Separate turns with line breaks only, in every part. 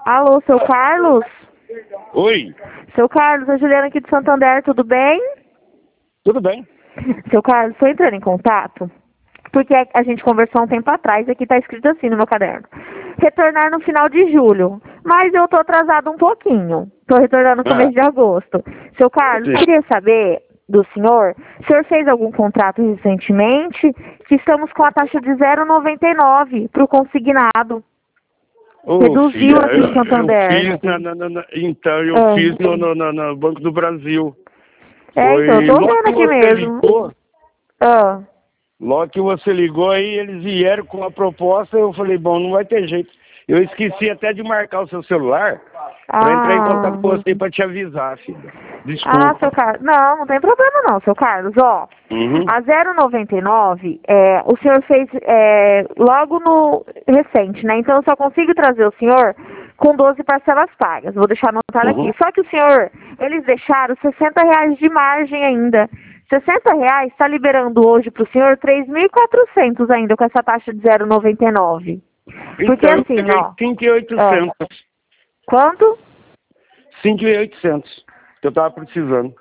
Alô, seu Carlos?
Oi,
Seu Carlos, a Juliana aqui de Santander, tudo bem?
tudo bem?
Seu Carlos, estou entrando em contato porque a gente conversou um tempo atrás, aqui está escrito assim no meu caderno. Retornar no final de julho, mas eu estou atrasado um pouquinho. Estou retornando no começo de agosto. Seu Carlos,
Sim.
queria saber do senhor, o senhor fez algum contrato recentemente que estamos com a taxa de 0,99 para o consignado.
Ô,
Reduziu
filha,
aqui em Santander.
eu fiz então eu fiz no Banco do Brasil.
Então, eu tô
Logo
vendo
que
aqui
você
mesmo.
ligou,
Ah,
logo que você ligou aí, eles vieram com a proposta, eu falei, bom, não vai ter jeito. Eu esqueci até de marcar o seu celular para entrar em contato com você para te avisar, filha. Desculpa.
seu Carlos. Não tem problema não, seu Carlos. Ó,
Uhum.
a 0,99, o senhor fez logo no recente, né? Então eu só consigo trazer o senhor com 12 parcelas pagas. Vou deixar anotado aqui. Só que o senhor, eles deixaram R$ 60 de margem ainda. R$ 60 está liberando hoje para o senhor 3.400 ainda com essa taxa de 0,99. Porque
Então, eu
assim,
peguei
ó.
5.800.
Quanto?
5.800, que eu tava precisando.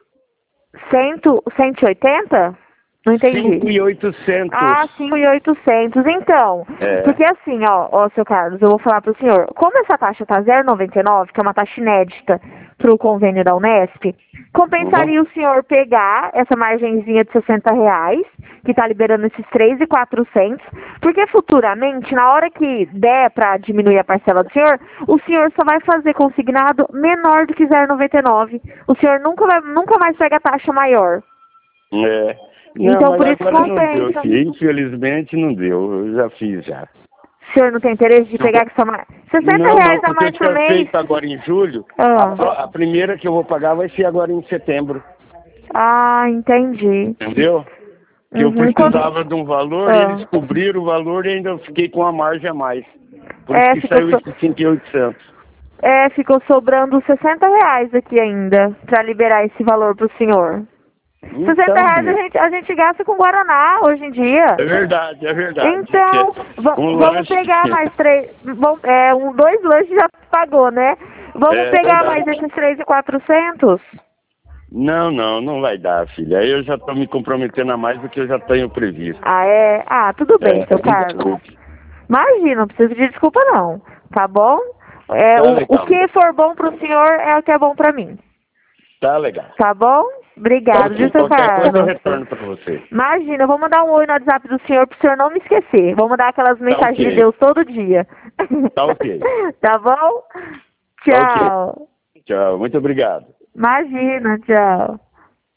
180? Não entendi.
5.800.
5.800. Então, porque assim, ó, seu Carlos, eu vou falar pro senhor. Como essa taxa tá 0,99, que é uma taxa inédita pro convênio da Unesp, compensaria o senhor pegar essa margenzinha de R$ 60, que tá liberando esses 3.400, porque futuramente, na hora que der pra diminuir a parcela do senhor, o senhor só vai fazer consignado menor do que 0,99. O senhor nunca mais pega a taxa maior. Então,
Não,
por
mas
isso
agora não deu,
compensa.
filho. Infelizmente não deu. Eu já fiz já.
O senhor não tem interesse de pegar que só mais... R$ 60
Não,
a
porque
mais
eu
por
tinha
mês?
feito agora em julho. A primeira que eu vou pagar vai ser agora em setembro.
Entendi.
Entendeu? Que eu precisava de um valor, eles cobriram o valor e ainda fiquei com a margem a mais. Por isso que saiu esse 5.800.
Ficou sobrando R$ 60 aqui ainda, pra liberar esse valor pro senhor.
Então,
R$ 60 a gente gasta com Guaraná hoje em dia.
É verdade.
Então, vamos pegar mais 3. 2 lanches já pagou, né? Vamos pegar mais esses 3.400?
Não vai dar, filha. Aí eu já estou me comprometendo a mais do que eu já tenho previsto.
Tudo bem, seu Carlos. Imagina, não precisa pedir desculpa não, tá bom? O que for bom pro senhor é o que é bom pra mim.
Tá legal.
Tá bom? Obrigado, viu, seu
Qualquer
Carlos?
coisa eu retorno pra você.
Imagina, eu vou mandar um oi no WhatsApp do senhor pro senhor não me esquecer. Vou mandar aquelas mensagens de Deus todo dia.
Tá ok.
Tá bom? Tchau.
Tchau, muito obrigado.
Imagina, tchau.